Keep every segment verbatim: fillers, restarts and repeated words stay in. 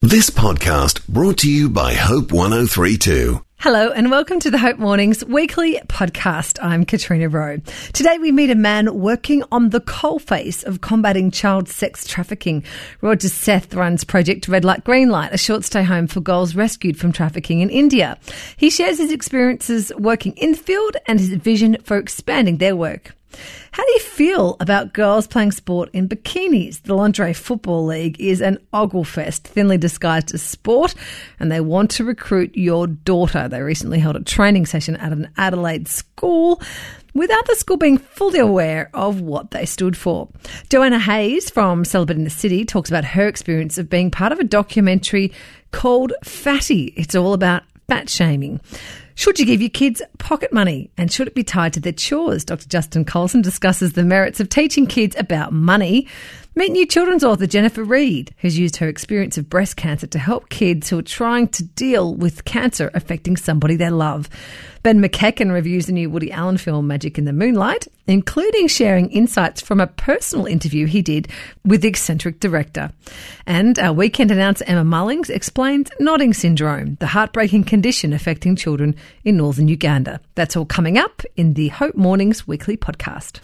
This podcast brought to you by Hope one oh three point two. Hello and welcome to the Hope Mornings weekly podcast. I'm Katrina Rowe. Today we meet a man working on the coalface of combating child sex trafficking. Roger Seth runs Project Red Light Green Light, a short stay home for girls rescued from trafficking in India. He shares his experiences working in the field and his vision for expanding their work. How do you feel about girls playing sport in bikinis? The Lingerie Football League is an oglefest, thinly disguised as sport, and they want to recruit your daughter. They recently held a training session at an Adelaide school without the school being fully aware of what they stood for. Joanna Hayes from Celibate in the City talks about her experience of being part of a documentary called Fatty. It's all about fat shaming. Should you give your kids pocket money and should it be tied to their chores? Doctor Justin Colson discusses the merits of teaching kids about money. Meet new children's author Jennifer Reed, who's used her experience of breast cancer to help kids who are trying to deal with cancer affecting somebody they love. Ben McEachern reviews the new Woody Allen film Magic in the Moonlight, including sharing insights from a personal interview he did with the eccentric director. And our weekend announcer Emma Mullings explains nodding syndrome, the heartbreaking condition affecting children in northern Uganda. That's all coming up in the Hope Mornings weekly podcast.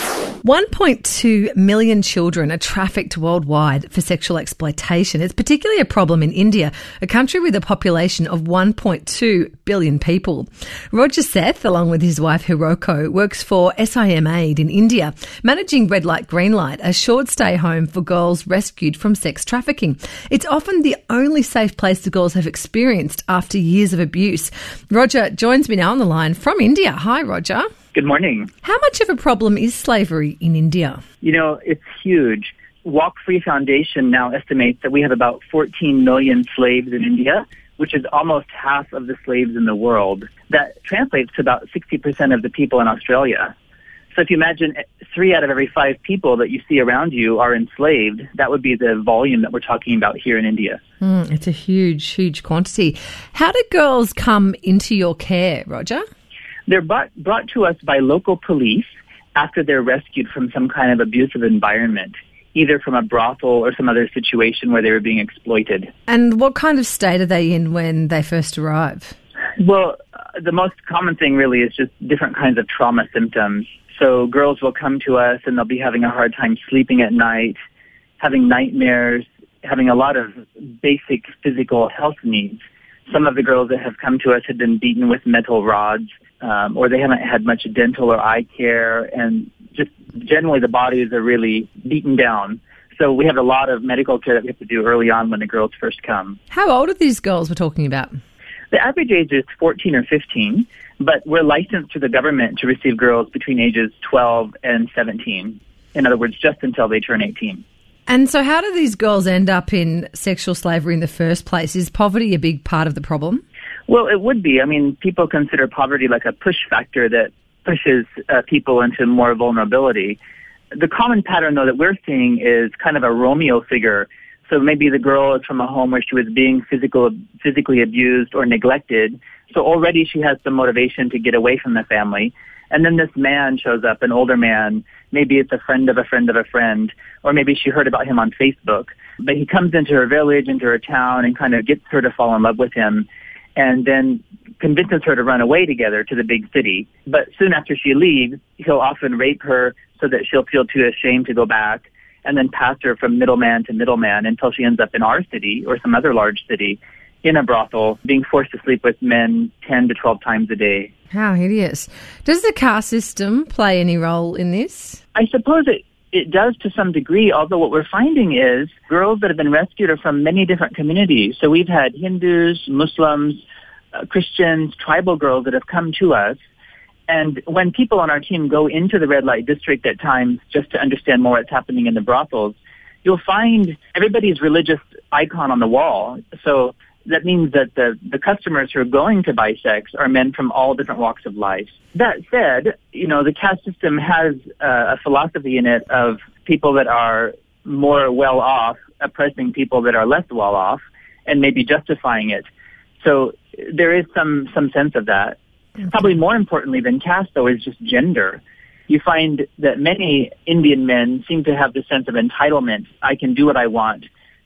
one point two million children are trafficked worldwide for sexual exploitation. It's particularly a problem in India, a country with a population of one point two billion people. Roger Seth, along with his wife Hiroko, works for S I M Aid in India, managing Red Light Green Light, a short stay home for girls rescued from sex trafficking. It's often the only safe place the girls have experienced after years of abuse. Roger joins me now on the line from India. Hi, Roger. Good morning. How much of a problem is slavery in India? You know, it's huge. Walk Free Foundation now estimates that we have about fourteen million slaves in India, which is almost half of the slaves in the world. That translates to about sixty percent of the people in Australia. So if you imagine three out of every five people that you see around you are enslaved, that would be the volume that we're talking about here in India. Mm, it's a huge, huge quantity. How do girls come into your care, Roger? They're brought, brought to us by local police after they're rescued from some kind of abusive environment, either from a brothel or some other situation where they were being exploited. And what kind of state are they in when they first arrive? Well, uh, the most common thing really is just different kinds of trauma symptoms. So girls will come to us and they'll be having a hard time sleeping at night, having nightmares, having a lot of basic physical health needs. Some of the girls that have come to us have been beaten with metal rods, um, or they haven't had much dental or eye care, and just generally the bodies are really beaten down. So we have a lot of medical care that we have to do early on when the girls first come. How old are these girls we're talking about? The average age is fourteen or fifteen, but we're licensed through the government to receive girls between ages twelve and seventeen. In other words, just until they turn eighteen. And so how do these girls end up in sexual slavery in the first place? Is poverty a big part of the problem? Well, it would be. I mean, people consider poverty like a push factor that pushes uh, people into more vulnerability. The common pattern, though, that we're seeing is kind of a Romeo figure. So maybe the girl is from a home where she was being physical, physically abused or neglected. So already she has some motivation to get away from the family. And then this man shows up, an older man. Maybe it's a friend of a friend of a friend, or maybe she heard about him on Facebook. But he comes into her village, into her town, and kind of gets her to fall in love with him, and then convinces her to run away together to the big city. But soon after she leaves, he'll often rape her so that she'll feel too ashamed to go back, and then pass her from middleman to middleman until she ends up in our city or some other large city in a brothel, being forced to sleep with men ten to twelve times a day. How hideous. Does the caste system play any role in this? I suppose it, it does to some degree, although what we're finding is girls that have been rescued are from many different communities. So we've had Hindus, Muslims, uh, Christians, tribal girls that have come to us. And when people on our team go into the red light district at times just to understand more what's happening in the brothels, you'll find everybody's religious icon on the wall. So that means that the, the customers who are going to buy sex are men from all different walks of life. That said, you know, the caste system has uh, a philosophy in it of people that are more well-off oppressing people that are less well-off and maybe justifying it. So there is some, some sense of that. Okay. Probably more importantly than caste, though, is just gender. You find that many Indian men seem to have the sense of entitlement. I can do what I want.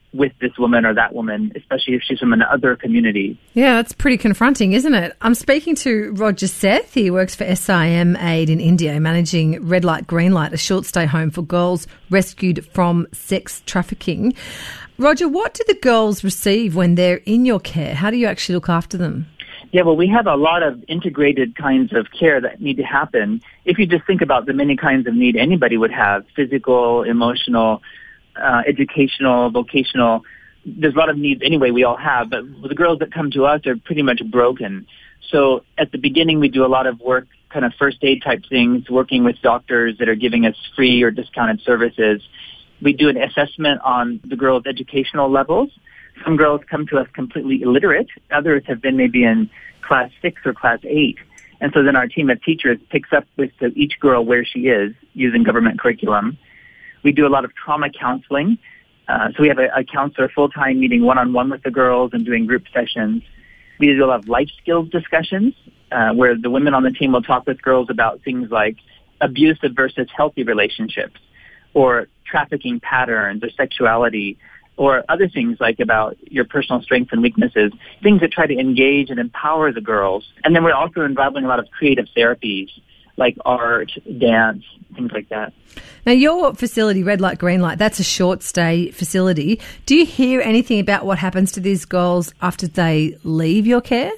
with this woman or that woman, especially if she's from another community. Yeah, that's pretty confronting, isn't it? I'm speaking to Roger Seth. He works for S I M Aid in India, managing Red Light, Green Light, a short-stay home for girls rescued from sex trafficking. Roger, what do the girls receive when they're in your care? How do you actually look after them? Yeah, well, we have a lot of integrated kinds of care that need to happen. If you just think about the many kinds of need anybody would have, physical, emotional, uh, educational, vocational, there's a lot of needs anyway we all have, but the girls that come to us are pretty much broken. So at the beginning, we do a lot of work, kind of first aid type things, working with doctors that are giving us free or discounted services. We do an assessment on the girls' educational levels. Some girls come to us completely illiterate. Others have been maybe in class six or class eight. And so then our team of teachers picks up with each girl where she is using government curriculum. We do a lot of trauma counseling. Uh, so we have a, a counselor full-time meeting one-on-one with the girls and doing group sessions. We do a lot of life skills discussions uh, where the women on the team will talk with girls about things like abusive versus healthy relationships, or trafficking patterns, or sexuality, or other things like about your personal strengths and weaknesses, things that try to engage and empower the girls. And then we're also involving a lot of creative therapies like art, dance, things like that. Now, your facility, Red Light, Green Light, that's a short stay facility. Do you hear anything about what happens to these girls after they leave your care?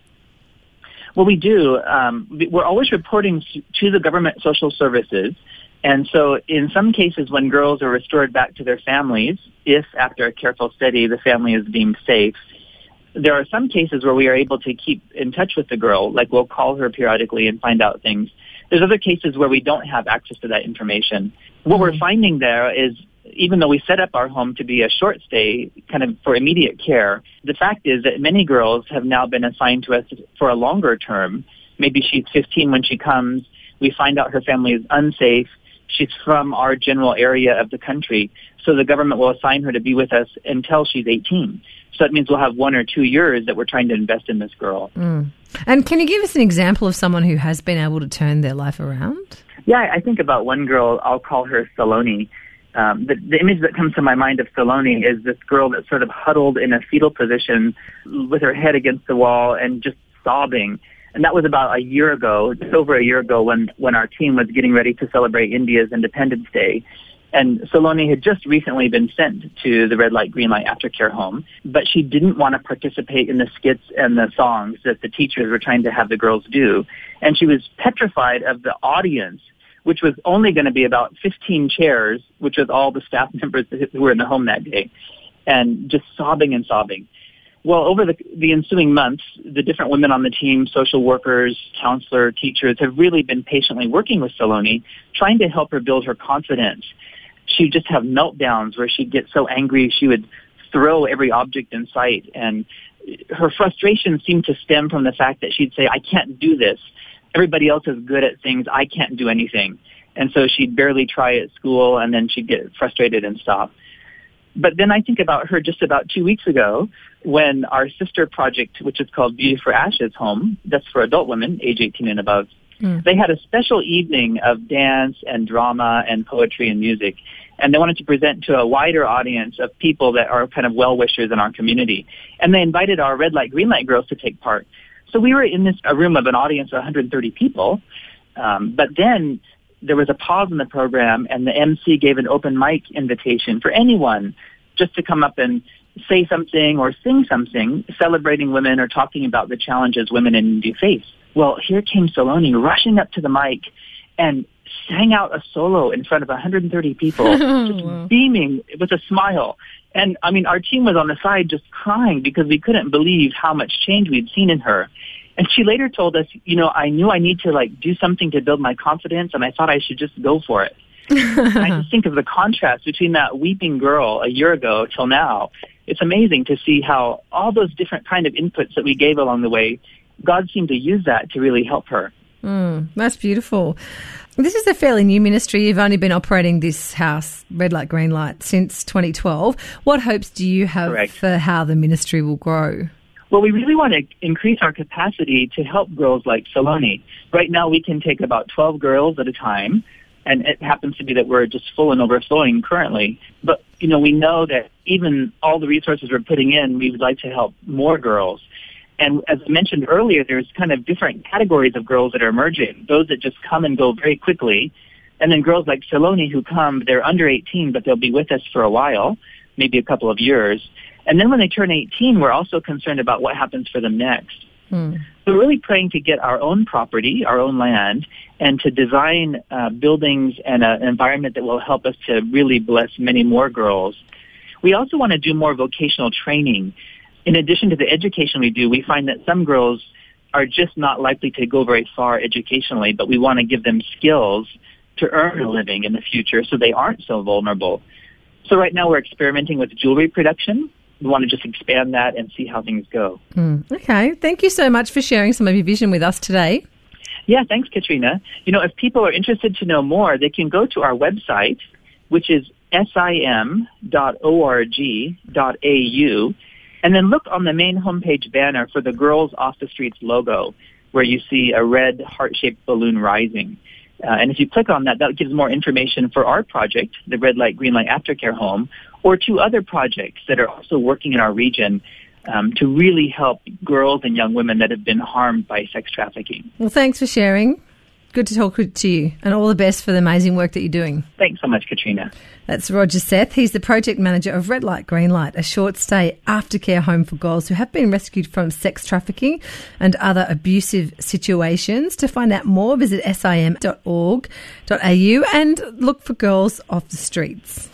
Well, we do. Um, we're always reporting to the government social services. And so in some cases, when girls are restored back to their families, if after a careful study the family is deemed safe, there are some cases where we are able to keep in touch with the girl, like we'll call her periodically and find out things. There's other cases where we don't have access to that information. What we're finding there is, even though we set up our home to be a short stay, kind of for immediate care, the fact is that many girls have now been assigned to us for a longer term. Maybe she's fifteen when she comes. We find out her family is unsafe. She's from our general area of the country, so the government will assign her to be with us until she's eighteen. So that means we'll have one or two years that we're trying to invest in this girl. Mm. And can you give us an example of someone who has been able to turn their life around? Yeah, I think about one girl, I'll call her Saloni. Um, the, the image that comes to my mind of Saloni is this girl that's sort of huddled in a fetal position with her head against the wall and just sobbing. And that was about a year ago, just over a year ago, when, when our team was getting ready to celebrate India's Independence Day. And Saloni had just recently been sent to the Red Light, Green Light aftercare home, but she didn't want to participate in the skits and the songs that the teachers were trying to have the girls do. And she was petrified of the audience, which was only going to be about fifteen chairs, which was all the staff members who were in the home that day, and just sobbing and sobbing. Well, over the, the ensuing months, the different women on the team, social workers, counselor, teachers, have really been patiently working with Saloni, trying to help her build her confidence. She'd just have meltdowns where she'd get so angry she would throw every object in sight. And her frustration seemed to stem from the fact that she'd say, I can't do this. Everybody else is good at things. I can't do anything. And so she'd barely try at school, and then she'd get frustrated and stop. But then I think about her just about two weeks ago when our sister project, which is called Beauty for Ashes Home, that's for adult women, age eighteen and above, mm. they had a special evening of dance and drama and poetry and music. And they wanted to present to a wider audience of people that are kind of well-wishers in our community. And they invited our Red Light, Green Light girls to take part. So we were in this a room of an audience of one hundred thirty people. Um, but then there was a pause in the program, and the M C gave an open mic invitation for anyone just to come up and say something or sing something, celebrating women or talking about the challenges women in India face. Well, here came Saloni rushing up to the mic and sang out a solo in front of one hundred thirty people, just beaming with a smile. And, I mean, our team was on the side just crying because we couldn't believe how much change we'd seen in her. And she later told us, you know, I knew I need to, like, do something to build my confidence, and I thought I should just go for it. I just think of the contrast between that weeping girl a year ago till now. It's amazing to see how all those different kind of inputs that we gave along the way, God seemed to use that to really help her. Mm, that's beautiful. This is a fairly new ministry. You've only been operating this house, Red Light, Green Light, since twenty twelve. What hopes do you have Correct. for how the ministry will grow? Well, we really want to increase our capacity to help girls like Saloni. Right now, we can take about twelve girls at a time. And it happens to be that we're just full and overflowing currently. But, you know, we know that even all the resources we're putting in, we would like to help more girls. And as I mentioned earlier, there's kind of different categories of girls that are emerging. Those that just come and go very quickly. And then girls like Saloni who come, they're under eighteen, but they'll be with us for a while, maybe a couple of years. And then when they turn eighteen, we're also concerned about what happens for them next. Hmm. So we're really praying to get our own property, our own land, and to design uh, buildings and a, an environment that will help us to really bless many more girls. We also want to do more vocational training. In addition to the education we do, we find that some girls are just not likely to go very far educationally, but we want to give them skills to earn a living in the future so they aren't so vulnerable. So right now we're experimenting with jewelry production. We want to just expand that and see how things go. Mm, okay. Thank you so much for sharing some of your vision with us today. Yeah, thanks, Katrina. You know, if people are interested to know more, they can go to our website, which is sim dot org dot a u, and then look on the main homepage banner for the Girls Off the Streets logo, where you see a red heart-shaped balloon rising. Uh, and if you click on that, that gives more information for our project, the Red Light, Green Light Aftercare Home, or two other projects that are also working in our region um, to really help girls and young women that have been harmed by sex trafficking. Well, thanks for sharing. Good to talk to you, and all the best for the amazing work that you're doing. Thanks so much, Katrina. That's Roger Seth. He's the project manager of Red Light, Green Light, a short stay aftercare home for girls who have been rescued from sex trafficking and other abusive situations. To find out more, visit sim dot org dot a u and look for Girls Off the Streets.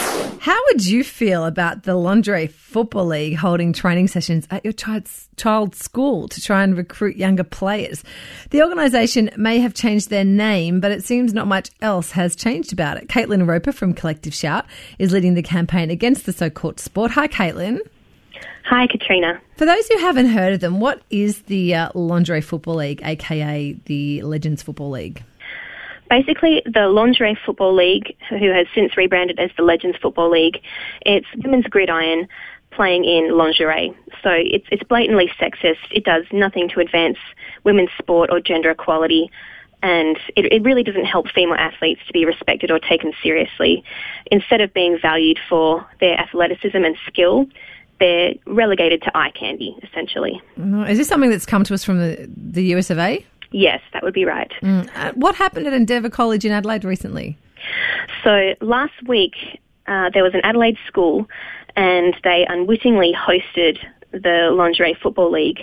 How would you feel about the Lingerie Football League holding training sessions at your child's, child's school to try and recruit younger players? The organisation may have changed their name, but it seems not much else has changed about it. Caitlin Roper from Collective Shout is leading the campaign against the so-called sport. Hi, Caitlin. Hi, Katrina. For those who haven't heard of them, what is the uh, Lingerie Football League, aka the Legends Football League? Basically, the Lingerie Football League, who has since rebranded as the Legends Football League, it's women's gridiron playing in lingerie. So it's, it's blatantly sexist. It does nothing to advance women's sport or gender equality, and it, it really doesn't help female athletes to be respected or taken seriously. Instead of being valued for their athleticism and skill, they're relegated to eye candy, essentially. Is this something that's come to us from the, the U S of A? Yes, that would be right. Mm. Uh, what happened at Endeavour College in Adelaide recently? So last week uh, there was an Adelaide school and they unwittingly hosted the Lingerie Football League.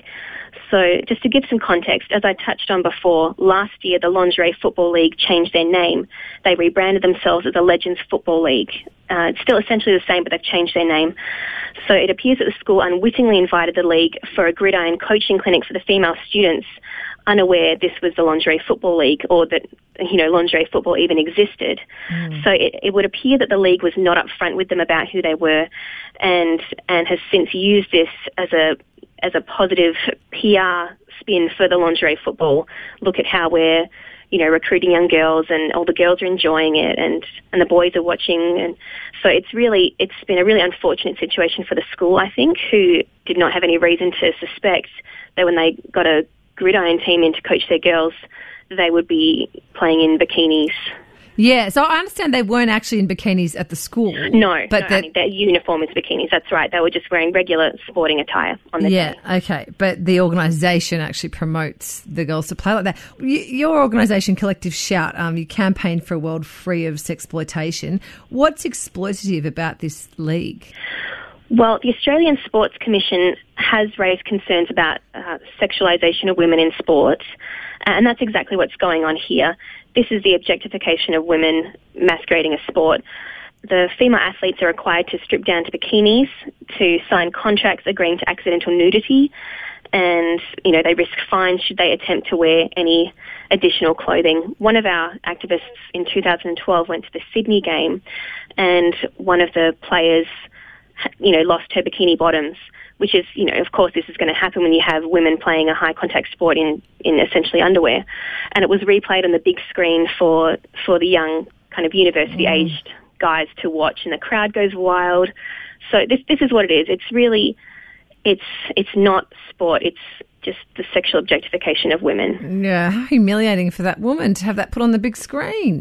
So just to give some context, as I touched on before, last year the Lingerie Football League changed their name. They rebranded themselves as the Legends Football League. Uh, it's still essentially the same, but they've changed their name. So it appears that the school unwittingly invited the league for a gridiron coaching clinic for the female students, unaware this was the Lingerie Football League or that, you know, lingerie football even existed. Mm. So it, it would appear that the league was not upfront with them about who they were, and and has since used this as a as a positive P R spin for the lingerie football. Look at how we're, you know, recruiting young girls, and all the girls are enjoying it, and, and the boys are watching. And so it's really, it's been a really unfortunate situation for the school, I think, who did not have any reason to suspect that when they got a gridiron team in to coach their girls, they would be playing in bikinis. Yeah, so I understand they weren't actually in bikinis at the school. No, but no, I mean, their uniform is bikinis, that's right. They were just wearing regular sporting attire on the Yeah, team. okay. But the organisation actually promotes the girls to play like that. Y- your organisation, Collective Shout, um, you campaign for a world free of sexploitation. What's exploitative about this league? Well, the Australian Sports Commission has raised concerns about uh, sexualisation of women in sport, and that's exactly what's going on here. This is the objectification of women masquerading as sport. The female athletes are required to strip down to bikinis, to sign contracts agreeing to accidental nudity, and, you know, they risk fines should they attempt to wear any additional clothing. One of our activists in two thousand twelve went to the Sydney game, and one of the players, you know, lost her bikini bottoms, which is, you know, of course this is going to happen when you have women playing a high contact sport in, in essentially underwear. And it was replayed on the big screen for, for the young kind of university aged mm. guys to watch, and the crowd goes wild. So this, this is what it is. It's really, it's, it's not sport. It's just the sexual objectification of women. Yeah, how humiliating for that woman to have that put on the big screen.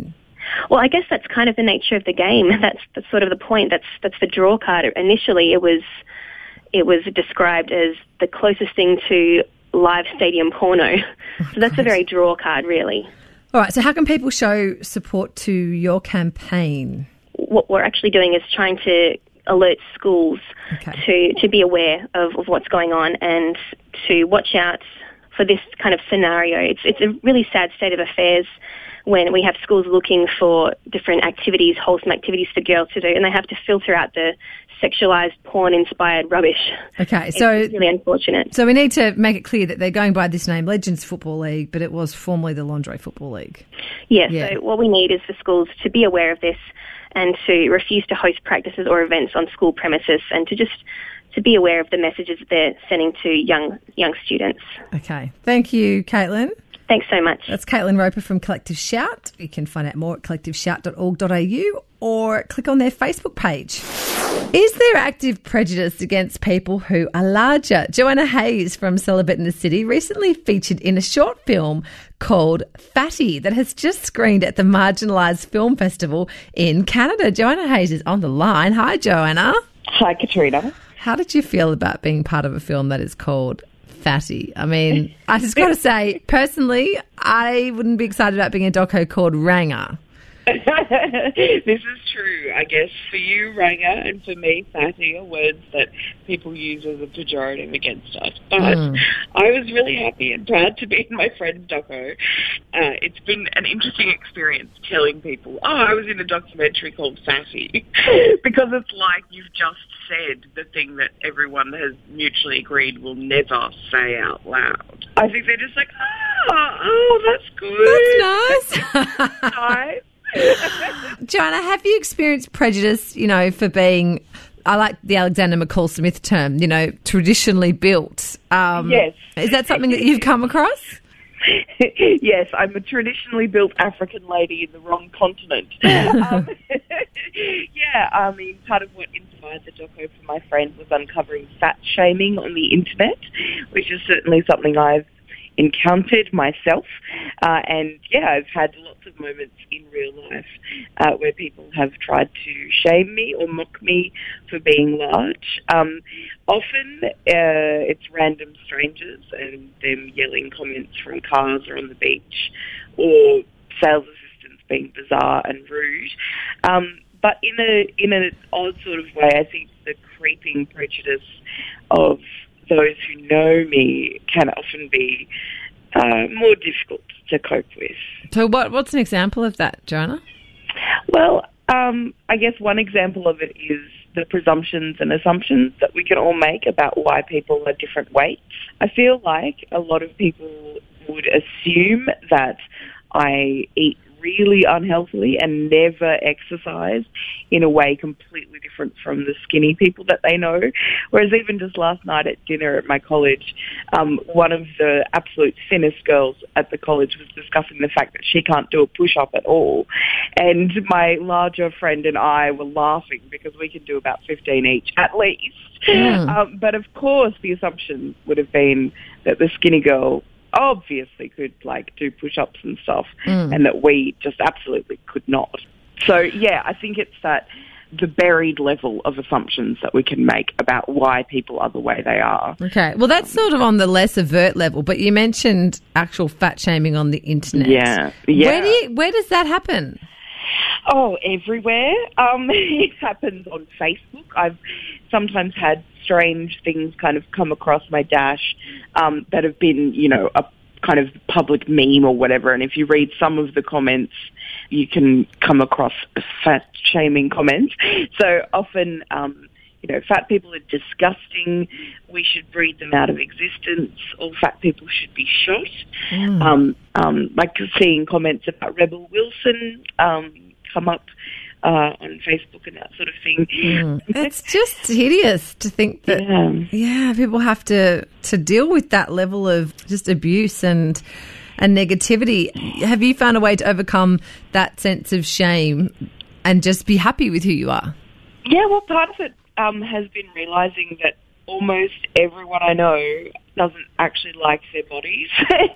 Well, I guess that's kind of the nature of the game. That's, that's sort of the point. That's that's the draw card. Initially, it was it was described as the closest thing to live stadium porno. So that's a very draw card, really. All right, so how can people show support to your campaign? What we're actually doing is trying to alert schools okay. to, to be aware of, of what's going on and to watch out for this kind of scenario. It's it's a really sad state of affairs when we have schools looking for different activities, wholesome activities for girls to do, and they have to filter out the sexualised, porn-inspired rubbish. Okay, so it's really unfortunate. So we need to make it clear that they're going by this name, Legends Football League, but it was formerly the Lingerie Football League. Yeah, yeah. So what we need is for schools to be aware of this and to refuse to host practices or events on school premises, and to just to be aware of the messages that they're sending to young young students. Okay, thank you, Caitlin. Thanks so much. That's Caitlin Roper from Collective Shout. You can find out more at collective shout dot org dot a u or click on their Facebook page. Is there active prejudice against people who are larger? Joanna Hayes from Celibate in the City recently featured in a short film called Fatty that has just screened at the Marginalised Film Festival in Canada. Joanna Hayes is on the line. Hi, Joanna. Hi, Katrina. How did you feel about being part of a film that is called Fatty? I mean, I just got to say, personally, I wouldn't be excited about being a doco called Ranger. This is true, I guess. For you, Ranger, and for me, Fatty are words that people use as a pejorative against us. But mm. I was really happy and proud to be in my friend's doco. Uh, it's been an interesting experience telling people, oh, I was in a documentary called Fatty, because it's like you've just said the thing that everyone has mutually agreed will never say out loud. I think they're just like, oh, oh that's good. That's nice. Nice. Joanna, have you experienced prejudice, you know, for being, I like the Alexander McCall Smith term, you know, traditionally built? Um, yes. Is that something that you've come across? Yes, I'm a traditionally built African lady in the wrong continent. um, yeah, I mean, part of what inspired the doco for my friend was uncovering fat shaming on the internet, which is certainly something I've encountered myself. Uh, and, yeah, I've had lots of moments in real life uh, where people have tried to shame me or mock me for being large. Um, often uh, it's random strangers and them yelling comments from cars or on the beach, or sales assistants being bizarre and rude. Um, but in a in an odd sort of way, I think the creeping prejudice of those who know me can often be uh, more difficult to cope with. So what what's an example of that, Joanna? Well, um, I guess one example of it is the presumptions and assumptions that we can all make about why people are different weights. I feel like a lot of people would assume that I eat really unhealthily and never exercise in a way completely different from the skinny people that they know. Whereas even just last night at dinner at my college, um, one of the absolute thinnest girls at the college was discussing the fact that she can't do a push-up at all. And my larger friend and I were laughing because we can do about fifteen each at least. Mm. Um, but of course the assumption would have been that the skinny girl obviously could like do push-ups and stuff, mm. and that we just absolutely could not. So yeah, I think it's that the buried level of assumptions that we can make about why people are the way they are. Okay, well that's sort of on the less overt level, but you mentioned actual fat shaming on the internet. Yeah, yeah. Where do you, where does that happen? Oh, everywhere. Um, it happens on Facebook. I've sometimes had strange things kind of come across my dash um, that have been, you know, a kind of public meme or whatever. And if you read some of the comments, you can come across fat-shaming comments. So often, um, you know, fat people are disgusting. We should breed them out of existence. All fat people should be shot. Mm. Um, um, like seeing comments about Rebel Wilson um, come up Uh, on Facebook and that sort of thing. Mm. It's just hideous to think that, yeah. yeah, people have to, to deal with that level of just abuse and and negativity. Have you found a way to overcome that sense of shame and just be happy with who you are? Yeah, well, part of it um, has been realising that almost everyone I know doesn't actually like their bodies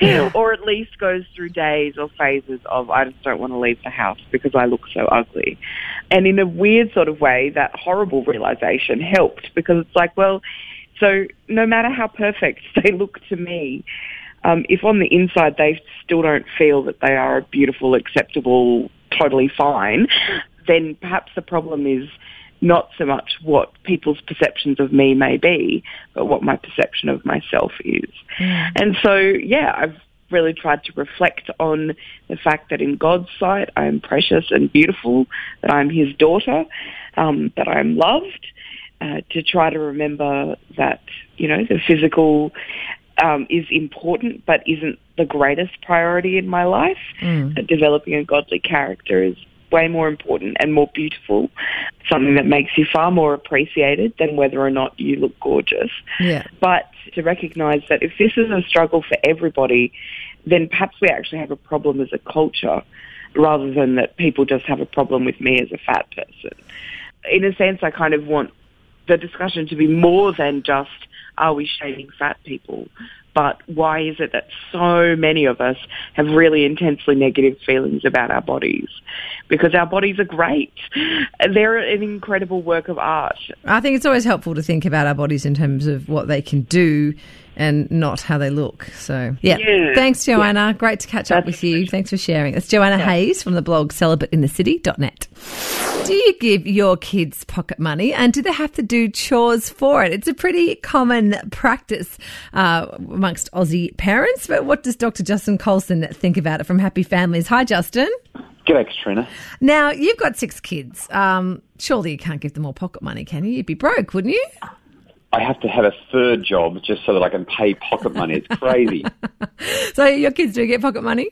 or at least goes through days or phases of I just don't want to leave the house because I look so ugly. And in a weird sort of way, that horrible realization helped because it's like, well, so no matter how perfect they look to me, um, if on the inside they still don't feel that they are beautiful, acceptable, totally fine, then perhaps the problem is not so much what people's perceptions of me may be, but what my perception of myself is. Mm. And so, yeah, I've really tried to reflect on the fact that in God's sight I am precious and beautiful, that I'm his daughter, um, that I'm loved, uh, to try to remember that, you know, the physical um, is important but isn't the greatest priority in my life, mm. that developing a godly character is way more important and more beautiful, something that makes you far more appreciated than whether or not you look gorgeous. Yeah. But to recognise that if this is a struggle for everybody, then perhaps we actually have a problem as a culture rather than that people just have a problem with me as a fat person. In a sense, I kind of want the discussion to be more than just, are we shaming fat people? But why is it that so many of us have really intensely negative feelings about our bodies? Because our bodies are great. They're an incredible work of art. I think it's always helpful to think about our bodies in terms of what they can do and not how they look. So, yeah. yeah. Thanks, Joanna. Yeah. Great to catch That's up with you. Thanks for sharing. It's Joanna yeah. Hayes from the blog celibate in the city dot net. Do you give your kids pocket money and do they have to do chores for it? It's a pretty common practice uh, amongst Aussie parents, but what does Doctor Justin Colson think about it from Happy Families? Hi, Justin. G'day, Katrina. Now, you've got six kids. Um, surely you can't give them all pocket money, can you? You'd be broke, wouldn't you? I have to have a third job just so that I can pay pocket money. It's crazy. So your kids do get pocket money?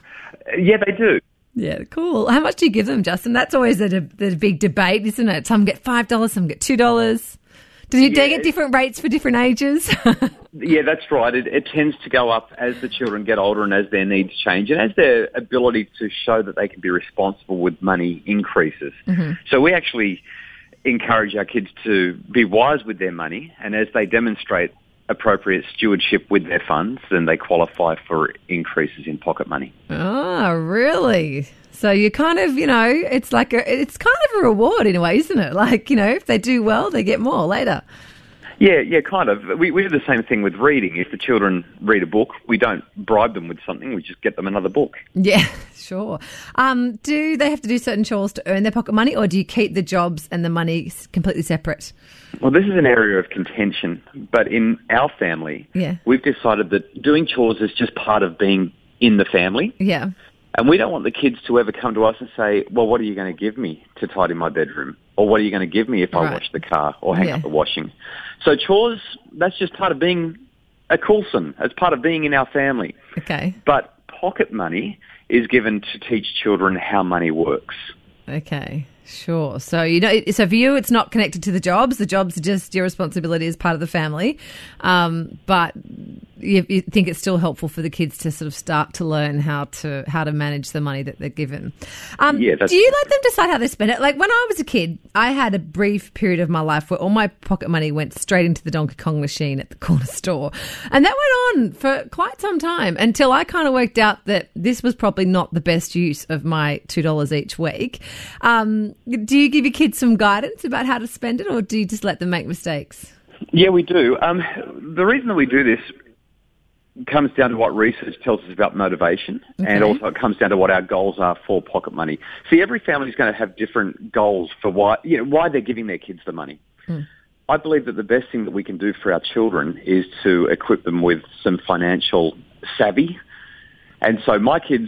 Yeah, they do. Yeah, cool. How much do you give them, Justin? That's always the, the big debate, isn't it? Some get five dollars, some get two dollars. Do you, yeah. they get different rates for different ages? Yeah, that's right. It, it tends to go up as the children get older and as their needs change and as their ability to show that they can be responsible with money increases. Mm-hmm. So we actually encourage our kids to be wise with their money, and as they demonstrate appropriate stewardship with their funds, then they qualify for increases in pocket money. Oh, really? So you kind of, you know, it's like a, it's kind of a reward in a way, isn't it? Like, you know, if they do well, they get more later. Yeah, yeah, kind of. We, we do the same thing with reading. If the children read a book, we don't bribe them with something. We just get them another book. Yeah, sure. Um, do they have to do certain chores to earn their pocket money, or do you keep the jobs and the money completely separate? Well, this is an area of contention, but in our family, yeah. we've decided that doing chores is just part of being in the family. Yeah. And we don't want the kids to ever come to us and say, well, what are you going to give me to tidy my bedroom? Or what are you going to give me if I right. wash the car or hang yeah. up the washing? So chores, that's just part of being a Coulson. It's part of being in our family. Okay. But pocket money is given to teach children how money works. Okay, sure. So you know, so for you, it's not connected to the jobs. The jobs are just your responsibility as part of the family. Um, but you, you think it's still helpful for the kids to sort of start to learn how to how to manage the money that they're given. Um, yeah, that's do you let them decide how they spend it? Like when I was a kid, I had a brief period of my life where all my pocket money went straight into the Donkey Kong machine at the corner store, and that went on for quite some time until I kind of worked out that this was probably not the best use of my two dollars each week. Um, do you give your kids some guidance about how to spend it, or do you just let them make mistakes? Yeah, we do. Um, the reason that we do this comes down to what research tells us about motivation, okay. and also it comes down to what our goals are for pocket money. See, every family is going to have different goals for why, you know, why they're giving their kids the money. Mm. I believe that the best thing that we can do for our children is to equip them with some financial savvy. And so my kids,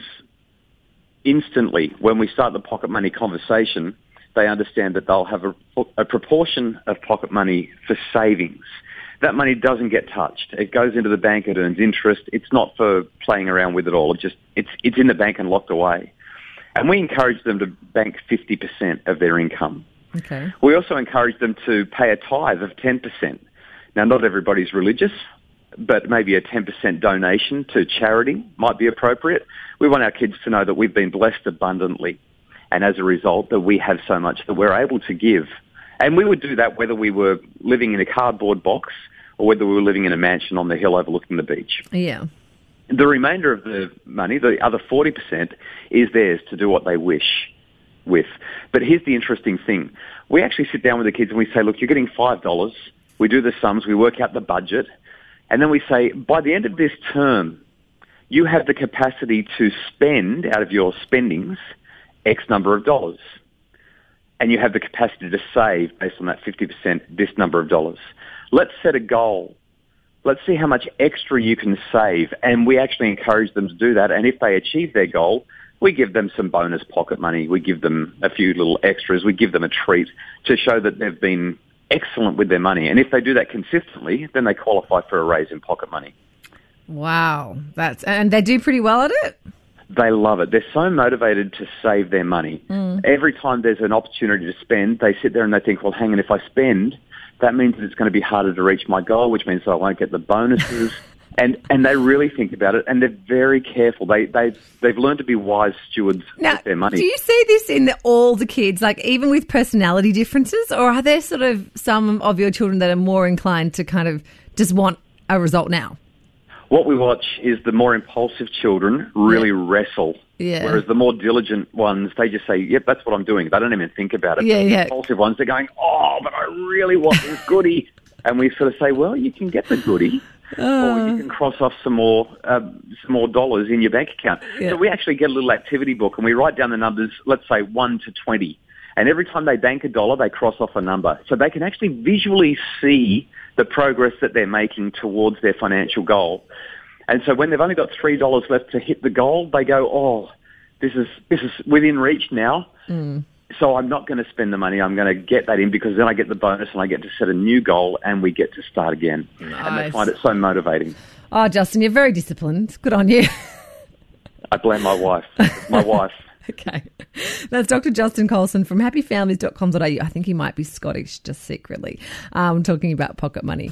instantly, when we start the pocket money conversation, they understand that they'll have a, a proportion of pocket money for savings. That money doesn't get touched. It goes into the bank, it earns interest. It's not for playing around with it all. It just it's it's in the bank and locked away. And we encourage them to bank fifty percent of their income. Okay. We also encourage them to pay a tithe of ten percent. Now, not everybody's religious, but maybe a ten percent donation to charity might be appropriate. We want our kids to know that we've been blessed abundantly, and as a result that we have so much that we're able to give And we would do that whether we were living in a cardboard box or whether we were living in a mansion on the hill overlooking the beach. Yeah. The remainder of the money, the other forty percent, is theirs to do what they wish with. But here's the interesting thing. We actually sit down with the kids and we say, look, you're getting five dollars. We do the sums, we work out the budget, and then we say, by the end of this term, you have the capacity to spend out of your spendings X number of dollars. And you have the capacity to save, based on that fifty percent, this number of dollars. Let's set a goal. Let's see how much extra you can save. And we actually encourage them to do that. And if they achieve their goal, we give them some bonus pocket money. We give them a few little extras. We give them a treat to show that they've been excellent with their money. And if they do that consistently, then they qualify for a raise in pocket money. Wow. That's and they do pretty well at it? They love it. They're so motivated to save their money. Mm. Every time there's an opportunity to spend, they sit there and they think, well, hang on, if I spend, that means that it's going to be harder to reach my goal, which means that I won't get the bonuses. and and they really think about it, and they're very careful. They, they, they've learned to be wise stewards now, with their money. Do you see this in the, all the kids, like even with personality differences, or are there sort of some of your children that are more inclined to kind of just want a result now? What we watch is the more impulsive children really yeah. wrestle, yeah. whereas the more diligent ones, they just say, yep, that's what I'm doing. They don't even think about it. Yeah, the yeah. impulsive ones, they're going, oh, but I really want this goodie. And we sort of say, well, you can get the goodie, uh, or you can cross off some more uh, some more dollars in your bank account. Yeah. So we actually get a little activity book, and we write down the numbers, let's say one to twenty. And every time they bank a dollar, they cross off a number. So they can actually visually see the progress that they're making towards their financial goal. And so when they've only got three dollars left to hit the goal, they go, oh, this is this is within reach now. Mm. So I'm not going to spend the money. I'm going to get that in because then I get the bonus and I get to set a new goal and we get to start again. Nice. And they find it so motivating. Oh, Justin, you're very disciplined. Good on you. I blame my wife. My wife. Okay. That's Doctor Justin Colson from happy families dot com dot a u. I think he might be Scottish, just secretly. Um, talking about pocket money.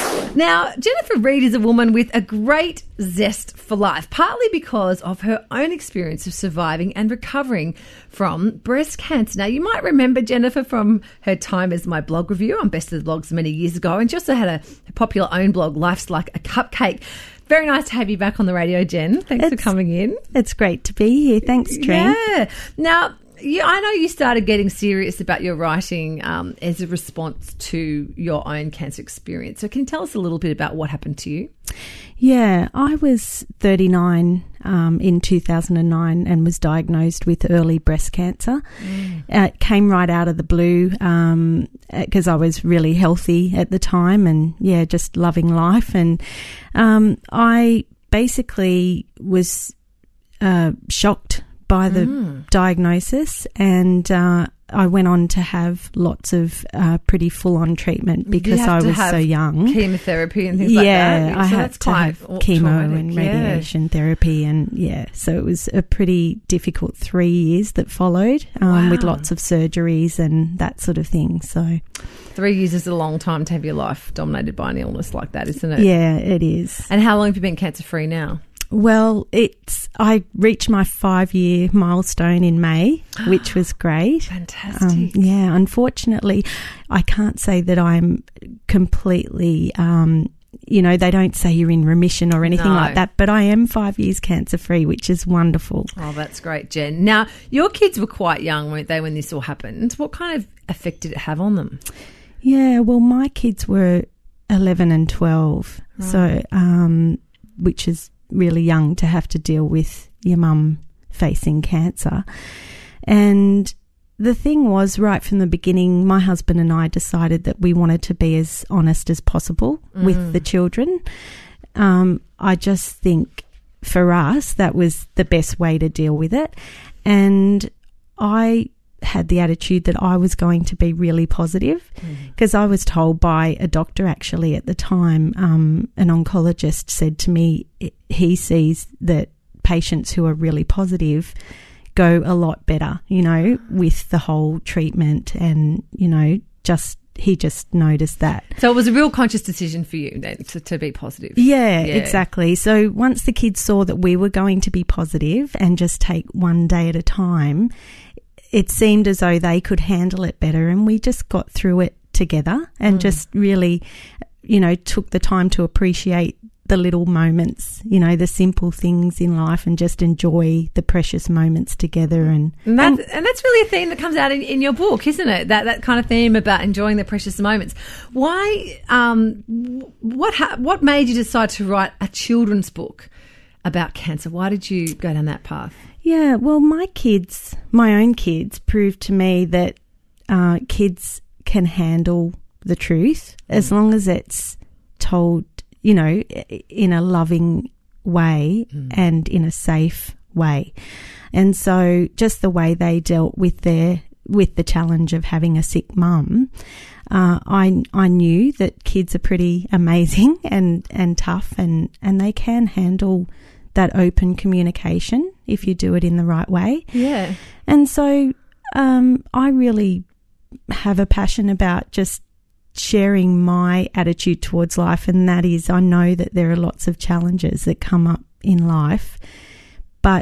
Now, Jennifer Reid is a woman with a great zest for life, partly because of her own experience of surviving and recovering from breast cancer. Now, you might remember Jennifer from her time as my blog reviewer on Best of the Blogs many years ago, and she also had a, a popular own blog, Life's Like a Cupcake. Very nice to have you back on the radio, Jen. Thanks it's, for coming in. It's great to be here. Thanks, Trine. Yeah. Now, you, I know you started getting serious about your writing um, as a response to your own cancer experience. So can you tell us a little bit about what happened to you? Yeah, I was thirty-nine um, in two thousand nine and was diagnosed with early breast cancer. Mm. Uh, it came right out of the blue because um, I was really healthy at the time and, yeah, just loving life. And um, I basically was uh, shocked by the mm. diagnosis, and uh, I went on to have lots of uh, pretty full-on treatment because I was so young. Chemotherapy and things yeah, like that. Yeah, I so had that's to quite have chemo traumatic. and radiation yeah. therapy, and yeah, so it was a pretty difficult three years that followed um, wow. with lots of surgeries and that sort of thing. So, three years is a long time to have your life dominated by an illness like that, isn't it? Yeah, it is. And how long have you been cancer-free now? Well, it's I reached my five-year milestone in May, which was great. Fantastic. Um, yeah, unfortunately, I can't say that I'm completely, um, you know, they don't say you're in remission or anything no. like that, but I am five years cancer-free, which is wonderful. Oh, that's great, Jen. Now, your kids were quite young, weren't they, when this all happened? What kind of effect did it have on them? Yeah, well, my kids were eleven and twelve, right. so um, which is really young to have to deal with your mum facing cancer. And the thing was, right from the beginning, my husband and I decided that we wanted to be as honest as possible mm. with the children. Um, I just think for us that was the best way to deal with it. And I had the attitude that I was going to be really positive because mm. I was told by a doctor actually at the time, um, an oncologist said to me he sees that patients who are really positive go a lot better, you know, with the whole treatment and, you know, just he just noticed that. So it was a real conscious decision for you then to, to be positive. Yeah, yeah, exactly. So once the kids saw that we were going to be positive and just take one day at a time, it seemed as though they could handle it better, and we just got through it together and mm. just really, you know, took the time to appreciate the little moments, you know, the simple things in life, and just enjoy the precious moments together. And and, that, and, and that's really a theme that comes out in, in your book, isn't it? That that kind of theme about enjoying the precious moments. Why? Um, what ha- what made you decide to write a children's book about cancer? Why did you go down that path? Yeah, well, my kids, my own kids, proved to me that uh, kids can handle the truth as long as it's told, you know, in a loving way mm. and in a safe way. And so just the way they dealt with their with the challenge of having a sick mum, uh, I I knew that kids are pretty amazing and, and tough, and, and they can handle that open communication if you do it in the right way. Yeah. And so um, I really have a passion about just sharing my attitude towards life, and that is, I know that there are lots of challenges that come up in life, but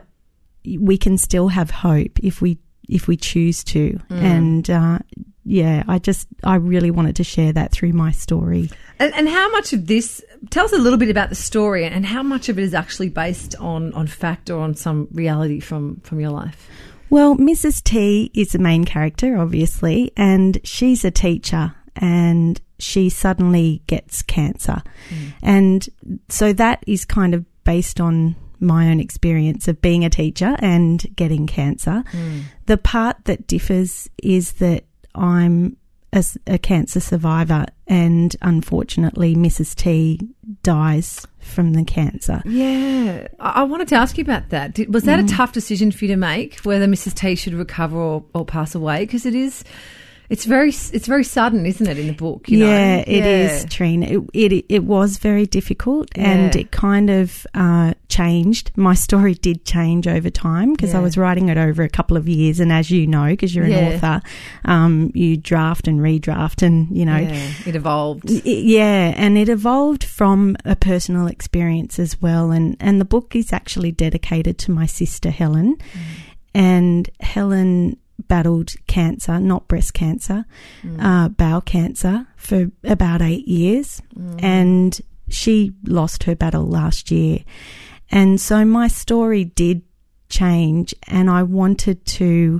we can still have hope if we if we choose to. Mm. And uh, yeah, I just I really wanted to share that through my story. And, and how much of this? Tell us a little bit about the story, and how much of it is actually based on on fact or on some reality from from your life. Well, Missus T is the main character, obviously, and she's a teacher, and she suddenly gets cancer. Mm. And so that is kind of based on my own experience of being a teacher and getting cancer. Mm. The part that differs is that I'm a, a cancer survivor, and unfortunately Missus T dies from the cancer. Yeah. I wanted to ask you about that. Did, was that mm. a tough decision for you to make, whether Missus T should recover or, or pass away? Because it is... It's very, it's very sudden, isn't it, in the book? You yeah, know? it yeah. is, Trina. It, it it was very difficult, yeah. and it kind of uh, changed. My story did change over time because yeah. I was writing it over a couple of years, and as you know, because you're an yeah. author, um, you draft and redraft, and you know, yeah, it evolved. It, yeah, and it evolved from a personal experience as well. And and the book is actually dedicated to my sister Helen, mm. and Helen battled cancer, not breast cancer, mm. uh, bowel cancer for about eight years. Mm. And she lost her battle last year. And so my story did change, and I wanted to,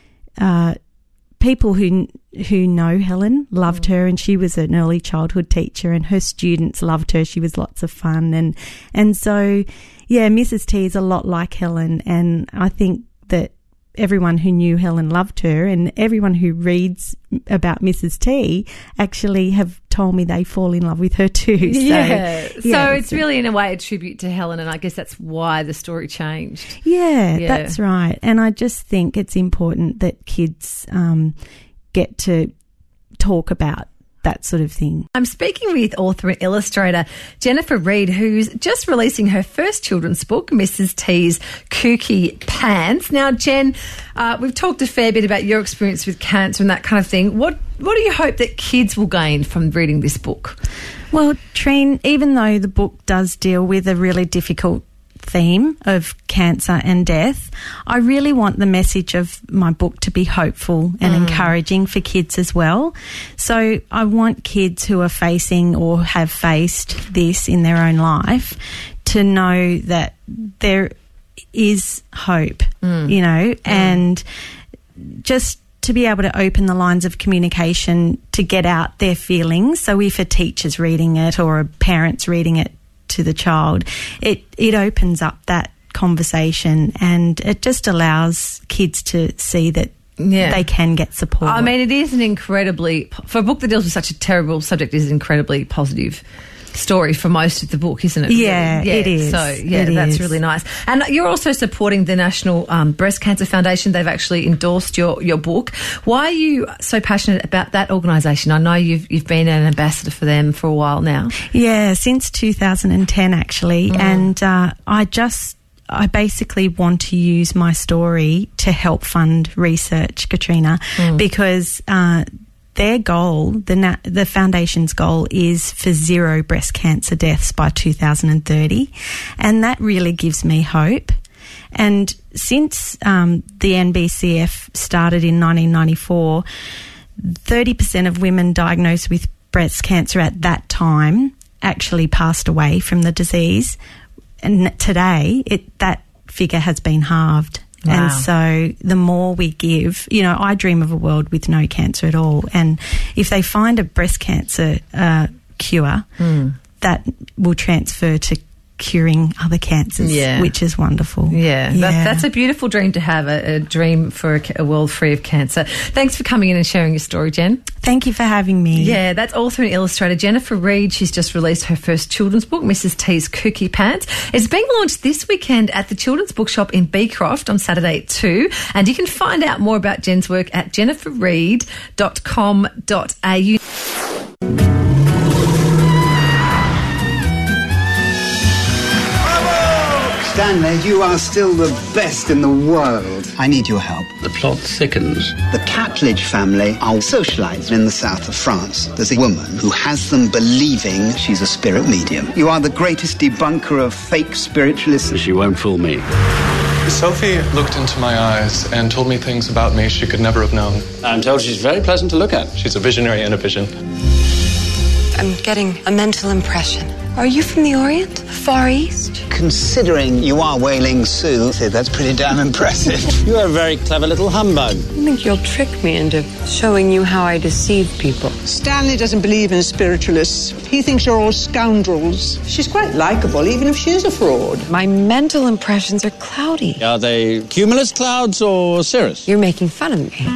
uh, people who who know Helen loved mm. her, and she was an early childhood teacher, and her students loved her. She was lots of fun. And, and so, yeah, Missus T is a lot like Helen, and I think that everyone who knew Helen loved her, and everyone who reads about Missus T actually have told me they fall in love with her too. So, yeah. yeah, so it's so, really in a way a tribute to Helen, and I guess that's why the story changed. Yeah, yeah. That's right. And I just think it's important that kids um, get to talk about that sort of thing. I'm speaking with author and illustrator Jennifer Reid, who's just releasing her first children's book, Missus T's Kooky Pants. Now, Jen, uh, we've talked a fair bit about your experience with cancer and that kind of thing. What what do you hope that kids will gain from reading this book? Well, Trine, even though the book does deal with a really difficult theme of cancer and death, I really want the message of my book to be hopeful and mm. encouraging for kids as well. So I want kids who are facing or have faced this in their own life to know that there is hope, mm. you know, mm. and just to be able to open the lines of communication to get out their feelings. So if a teacher's reading it or a parent's reading it to the child, it it opens up that conversation, and it just allows kids to see that yeah. they can get support. I mean, it is an incredibly, for a book that deals with such a terrible subject, it is an incredibly positive story for most of the book, isn't it? Yeah, yeah. it is. So, yeah, it that's is. really nice. And you're also supporting the National um, Breast Cancer Foundation. They've actually endorsed your, your book. Why are you so passionate about that organisation? I know you've you've been an ambassador for them for a while now. Yeah, since two thousand ten actually. Mm. And uh, I just... I basically want to use my story to help fund research, Katrina, mm. because uh, their goal, the na- the foundation's goal, is for zero breast cancer deaths by two thousand thirty, and that really gives me hope. And since um, the N B C F started in nineteen ninety-four, thirty percent of women diagnosed with breast cancer at that time actually passed away from the disease. And today, it, that figure has been halved. Wow. And so the more we give, you know, I dream of a world with no cancer at all. And if they find a breast cancer uh, cure, mm. that will transfer to curing other cancers, yeah. which is wonderful. Yeah, yeah. That, that's a beautiful dream to have, a, a dream for a, a world free of cancer. Thanks for coming in and sharing your story, Jen. Thank you for having me. Yeah, that's author and illustrator Jennifer Reid. She's just released her first children's book, Missus T's Kooky Pants. It's being launched this weekend at the Children's Bookshop in Beecroft on Saturday at two, and you can find out more about Jen's work at jennifer reid dot com dot a u. Stanley, you are still the best in the world. I need your help. The plot thickens. The Catledge family are socialised in the south of France. There's a woman who has them believing she's a spirit medium. You are the greatest debunker of fake spiritualists. She won't fool me. Sophie looked into my eyes and told me things about me she could never have known. I'm told she's very pleasant to look at. She's a visionary and a vision. I'm getting a mental impression. Are you from the Orient? Far East? Considering you are Wailing Sue, that's pretty damn impressive. You're a very clever little humbug. I think you'll trick me into showing you how I deceive people. Stanley doesn't believe in spiritualists. He thinks you're all scoundrels. She's quite likeable, even if she is a fraud. My mental impressions are cloudy. Are they cumulus clouds or cirrus? You're making fun of me.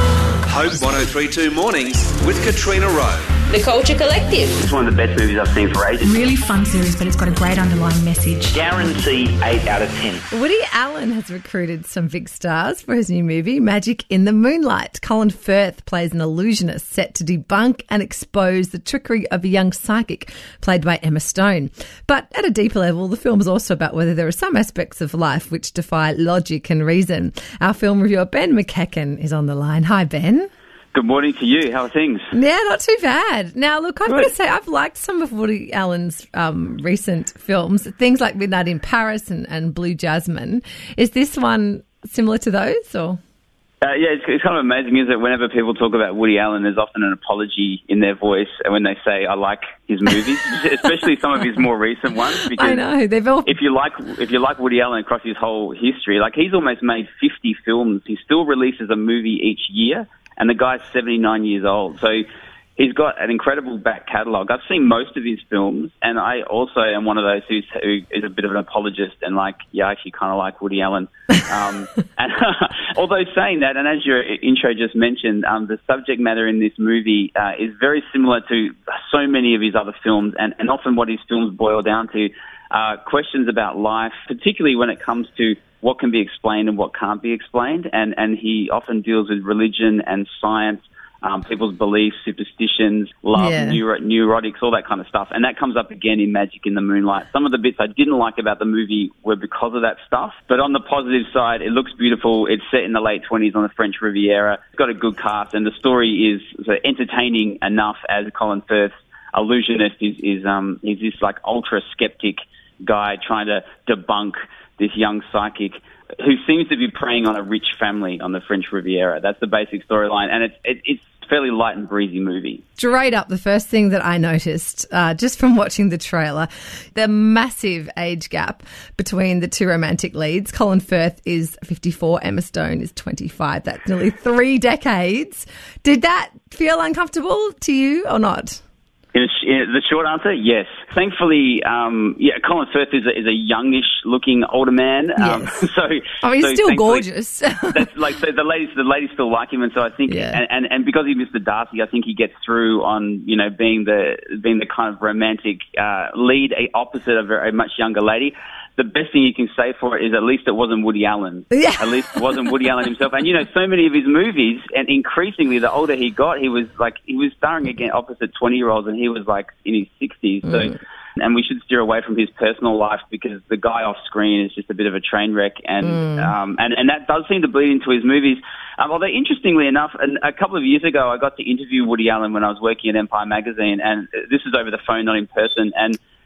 Hope one oh three two Mornings with Katrina Rowe. The Culture Collective. It's one of the best movies I've seen for ages. Really fun series, but it's got a great underlying message. Guarantee eight out of ten. Woody Allen has recruited some big stars for his new movie, Magic in the Moonlight. Colin Firth plays an illusionist set to debunk and expose the trickery of a young psychic played by Emma Stone. But at a deeper level, the film is also about whether there are some aspects of life which defy logic and reason. Our film reviewer Ben McEachen is on the line. Hi, Ben. Good morning to you. How are things? Yeah, not too bad. Now, look, I've Good. got to say, I've liked some of Woody Allen's um, recent films, things like Midnight in Paris and, and Blue Jasmine. Is this one similar to those, or...? Uh, yeah, it's, it's kind of amazing, isn't it? Whenever people talk about Woody Allen, there's often an apology in their voice when they say, I like his movies, especially some of his more recent ones. Because I know, they've all... If you like if you like Woody Allen across his whole history, like he's almost made fifty films. He still releases a movie each year, and the guy's seventy-nine years old. So he's got an incredible back catalogue. I've seen most of his films, and I also am one of those who's, who is a bit of an apologist and like, yeah, I actually kind of like Woody Allen. Um, and although saying that, and as your intro just mentioned, um, the subject matter in this movie uh, is very similar to so many of his other films, and, and often what his films boil down to are questions about life, particularly when it comes to what can be explained and what can't be explained. And, and he often deals with religion and science, um, people's beliefs, superstitions, love, yeah. neuro- neurotics, all that kind of stuff. And that comes up again in Magic in the Moonlight. Some of the bits I didn't like about the movie were because of that stuff. But on the positive side, it looks beautiful. It's set in the late twenties on the French Riviera. It's got a good cast, and the story is so entertaining enough as Colin Firth's illusionist is, is um, he's this like ultra skeptic guy trying to debunk this young psychic who seems to be preying on a rich family on the French Riviera. That's the basic storyline, and it's it, it's a fairly light and breezy movie. Straight up, the first thing that I noticed uh, just from watching the trailer, the massive age gap between the two romantic leads. Colin Firth is fifty-four, Emma Stone is twenty-five. That's nearly three decades. Did that feel uncomfortable to you or not? In a, in the short answer, yes. Thankfully, um, yeah, Colin Firth is a, is a youngish-looking older man. Yes. Um, so, oh, he's so still gorgeous. that's like so the ladies, the ladies still like him, and so I think, yeah. and, and and because he's Mister Darcy, I think he gets through on you know being the being the kind of romantic uh, lead, a opposite of a, a much younger lady. The best thing you can say for it is at least it wasn't Woody Allen. Yeah. At least it wasn't Woody Allen himself. And, you know, so many of his movies, and increasingly the older he got, he was like, he was starring again opposite twenty-year-olds, and he was like in his sixties. So, mm. and we should steer away from his personal life because the guy off screen is just a bit of a train wreck. And, mm. um, and, and that does seem to bleed into his movies. Um, although, interestingly enough, and a couple of years ago, I got to interview Woody Allen when I was working at Empire Magazine, and this is over the phone, not in person. And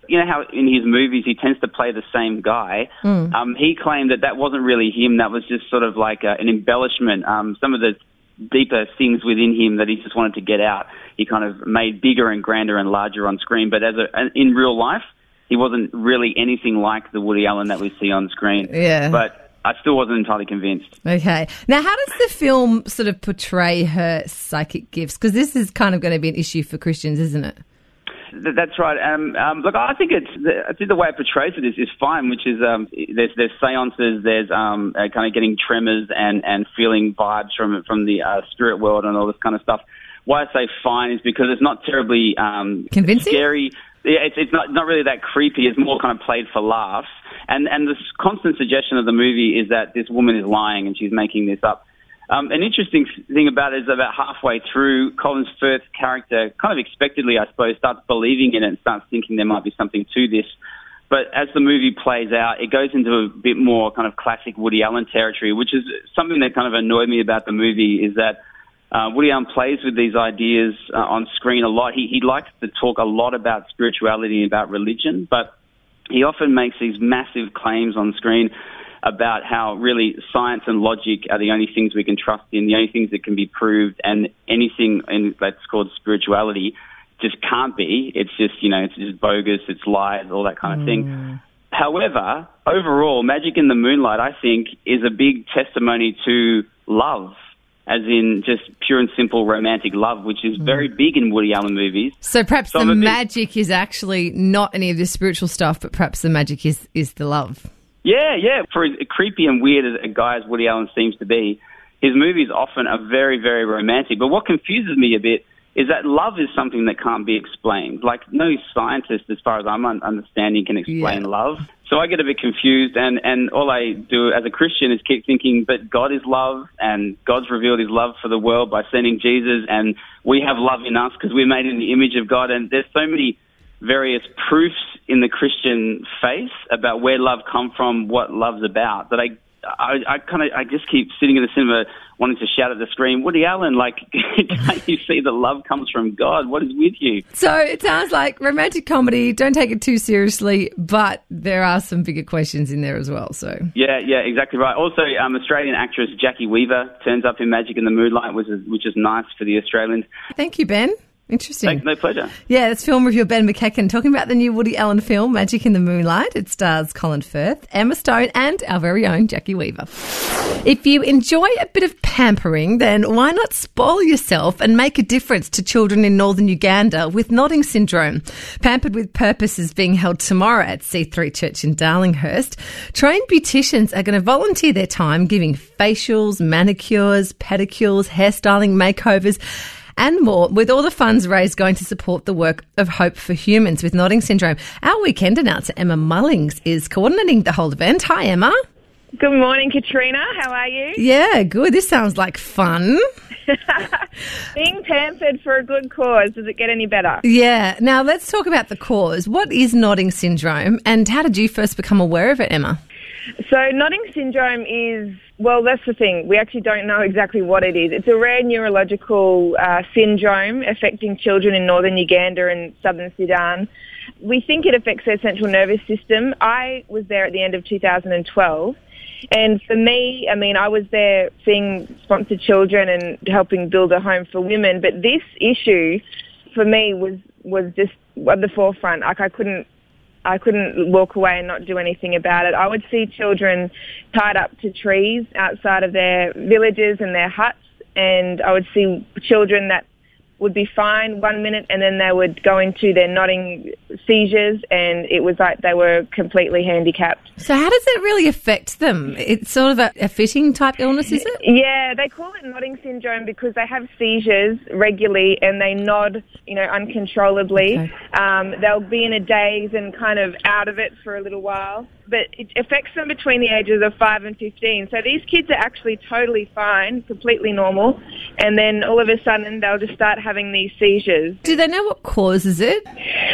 You know how in his movies he tends to play the same guy? Mm. Um, he claimed that that wasn't really him. That was just sort of like a, an embellishment. Um, some of the deeper things within him that he just wanted to get out, he kind of made bigger and grander and larger on screen. But as a, in real life, he wasn't really anything like the Woody Allen that we see on screen. Yeah. But I still wasn't entirely convinced. Okay. Now, how does the film sort of portray her psychic gifts? Because this is kind of going to be an issue for Christians, isn't it? Th- That's right. Um, um, look, I think it's the, I think the way it portrays it is, is fine, which is um, there's there's seances, there's um, uh, kind of getting tremors and, and feeling vibes from from the uh, spirit world and all this kind of stuff. Why I say fine is because it's not terribly um, convincing, scary. Yeah, it's it's not not really that creepy. It's more kind of played for laughs. And and the constant suggestion of the movie is that this woman is lying and she's making this up. Um, an interesting thing about it is about halfway through, Colin Firth's character, kind of expectedly, I suppose, starts believing in it and starts thinking there might be something to this. But as the movie plays out, it goes into a bit more kind of classic Woody Allen territory, which is something that kind of annoyed me about the movie, is that uh, Woody Allen plays with these ideas uh, on screen a lot. He, he likes to talk a lot about spirituality and about religion, but he often makes these massive claims on screen about how really science and logic are the only things we can trust in, the only things that can be proved, and anything in, that's called spirituality just can't be. It's just, you know, it's just bogus, it's lies, all that kind of thing. However, overall, Magic in the Moonlight, I think, is a big testimony to love, as in just pure and simple romantic love, which is very big in Woody Allen movies. So perhaps So the I'm a bit- magic is actually not any of the spiritual stuff, but perhaps the magic is, is the love. Yeah, yeah. For as creepy and weird as a guy as Woody Allen seems to be, his movies often are very, very romantic. But what confuses me a bit is that love is something that can't be explained. Like, no scientist, as far as I'm un- understanding, can explain Yeah. love. So I get a bit confused, and, and all I do as a Christian is keep thinking, but God is love, and God's revealed his love for the world by sending Jesus, and we have love in us because we're made in the image of God. And there's so many various proofs in the Christian faith about where love comes from, what love's about, that I, I, I kind of, I just keep sitting in the cinema wanting to shout at the screen, Woody Allen, like, can't you see that love comes from God? What is with you? So it sounds like romantic comedy, don't take it too seriously, but there are some bigger questions in there as well. So Yeah, yeah, exactly right. Also, um, Australian actress Jackie Weaver turns up in Magic in the Moonlight, which is, which is nice for the Australians. Thank you, Ben. Interesting. Thanks, no pleasure. Yeah, that's film reviewer Ben McEachen talking about the new Woody Allen film, Magic in the Moonlight. It stars Colin Firth, Emma Stone and our very own Jackie Weaver. If you enjoy a bit of pampering, then why not spoil yourself and make a difference to children in northern Uganda with nodding syndrome? Pampered with Purpose is being held tomorrow at C three Church in Darlinghurst. Trained beauticians are going to volunteer their time giving facials, manicures, pedicures, hairstyling, makeovers, and more, with all the funds raised going to support the work of Hope for Humans with Nodding Syndrome. Our weekend announcer, Emma Mullings, is coordinating the whole event. Hi, Emma. Good morning, Katrina. How are you? Yeah, good. This sounds like fun. Being pampered for a good cause, does it get any better? Yeah. Now, let's talk about the cause. What is Nodding Syndrome, and how did you first become aware of it, Emma? So nodding syndrome is, well, that's the thing. We actually don't know exactly what it is. It's a rare neurological uh, syndrome affecting children in northern Uganda and southern Sudan. We think it affects their central nervous system. I was there at the end of two thousand twelve. And for me, I mean, I was there seeing sponsored children and helping build a home for women. But this issue, for me, was, was just at the forefront. Like, I couldn't I couldn't walk away and not do anything about it. I would see children tied up to trees outside of their villages and their huts, and I would see children that would be fine one minute and then they would go into their nodding seizures, and it was like they were completely handicapped. So how does it really affect them? It's sort of a, a fitting type illness, is it? Yeah, they call it nodding syndrome because they have seizures regularly and they nod, you know, uncontrollably. Okay. Um, they'll be in a daze and kind of out of it for a little while. But it affects them between the ages of five and fifteen. So these kids are actually totally fine, completely normal, and then all of a sudden they'll just start having these seizures. Do they know what causes it? Well,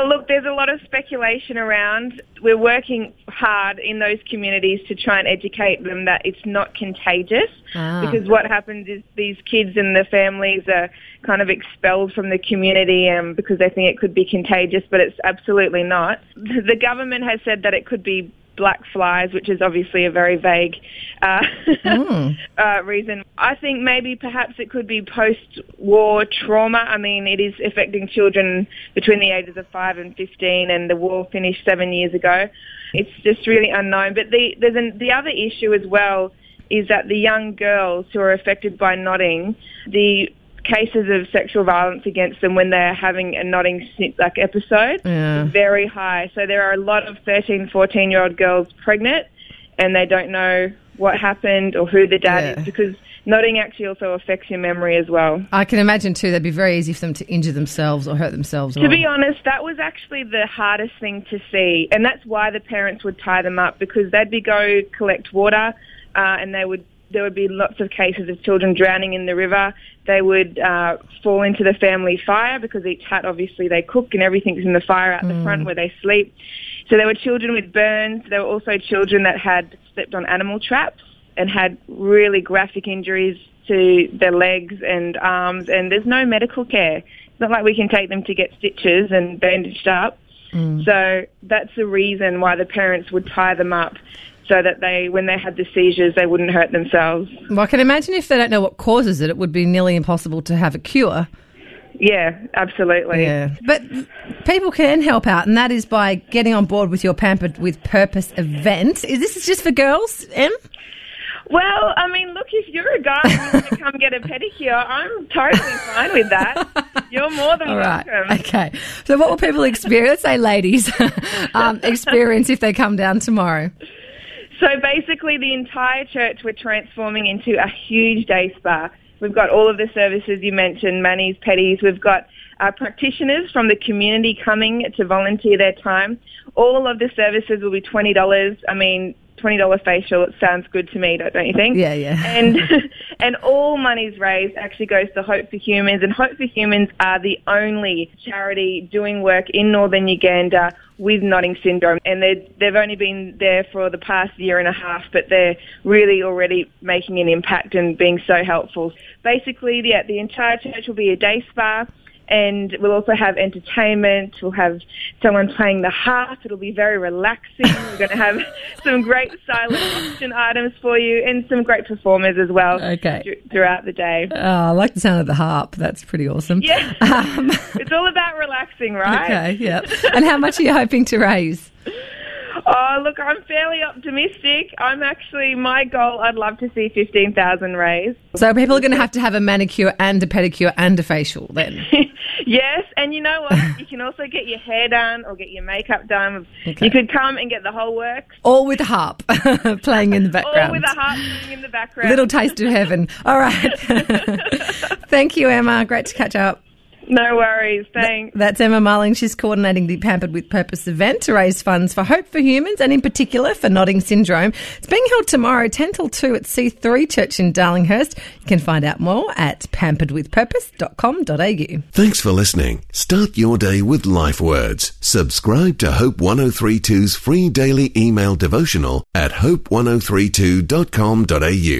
Well, look, there's a lot of speculation around. We're working hard in those communities to try and educate them that it's not contagious. Ah. Because what happens is these kids and the families are kind of expelled from the community um, because they think it could be contagious, but it's absolutely not. The government has said that it could be black flies, which is obviously a very vague uh, mm. uh, reason. I think maybe perhaps it could be post-war trauma. I mean, it is affecting children between the ages of five and fifteen, and the war finished seven years ago. It's just really unknown. But the, there's an, the other issue as well is that the young girls who are affected by nodding, the cases of sexual violence against them when they're having a nodding like episode Yeah. is very high. So there are a lot of thirteen, fourteen-year-old girls pregnant and they don't know what happened or who the dad Yeah. is, because nodding actually also affects your memory as well. I can imagine too that'd be very easy for them to injure themselves or hurt themselves. To be honest, that was actually the hardest thing to see, and that's why the parents would tie them up, because they'd be go collect water uh, and they would there would be lots of cases of children drowning in the river. They would uh, fall into the family fire, because each hut, obviously, they cook and everything's in the fire out Mm. the front where they sleep. So there were children with burns. There were also children that had stepped on animal traps and had really graphic injuries to their legs and arms, and there's no medical care. It's not like we can take them to get stitches and bandaged up. Mm. So that's the reason why the parents would tie them up, so that they, when they had the seizures, they wouldn't hurt themselves. Well, I can imagine if they don't know what causes it, it would be nearly impossible to have a cure. Yeah, absolutely. Yeah. But people can help out, and that is by getting on board with your Pampered with Purpose event. Is this just for girls, Em? Well, I mean, look, if you're a guy who wants to come get a pedicure, I'm totally fine with that. You're more than All right. welcome. Okay. So what will people experience, let's say ladies, um, experience if they come down tomorrow? So basically, the entire church we're transforming into a huge day spa. We've got all of the services you mentioned, manis, pedis. We've got uh, practitioners from the community coming to volunteer their time. All of the services will be twenty dollars. I mean, twenty dollars facial, it sounds good to me, don't, don't you think? Yeah, yeah. And and all monies raised actually goes to Hope for Humans, and Hope for Humans are the only charity doing work in northern Uganda with nodding syndrome, and they've only been there for the past year and a half, but they're really already making an impact and being so helpful. Basically, yeah, the entire church will be a day spa, and we'll also have entertainment. We'll have someone playing the harp. It'll be very relaxing. We're going to have some great silent auction items for you, and some great performers as well. Okay. th- throughout the day. Oh, I like the sound of the harp. That's pretty awesome. Yeah. Um, It's all about relaxing, right? okay, yeah. And how much are you hoping to raise? Oh, look, I'm fairly optimistic. I'm actually, my goal, I'd love to see fifteen thousand raised. So people are going to have to have a manicure and a pedicure and a facial then? Yes, and you know what? You can also get your hair done or get your makeup done. Okay. You could come and get the whole works. All with a harp playing in the background. All with a harp playing in the background. Little taste of heaven. All right. Thank you, Emma. Great to catch up. No worries. Thanks. That's Emma Marling. She's coordinating the Pampered with Purpose event to raise funds for Hope for Humans, and in particular for nodding syndrome. It's being held tomorrow, ten till two at C three Church in Darlinghurst. You can find out more at pampered with purpose dot com dot a u. Thanks for listening. Start your day with life words. Subscribe to Hope one oh three two's free daily email devotional at hope one oh three two dot com dot a u.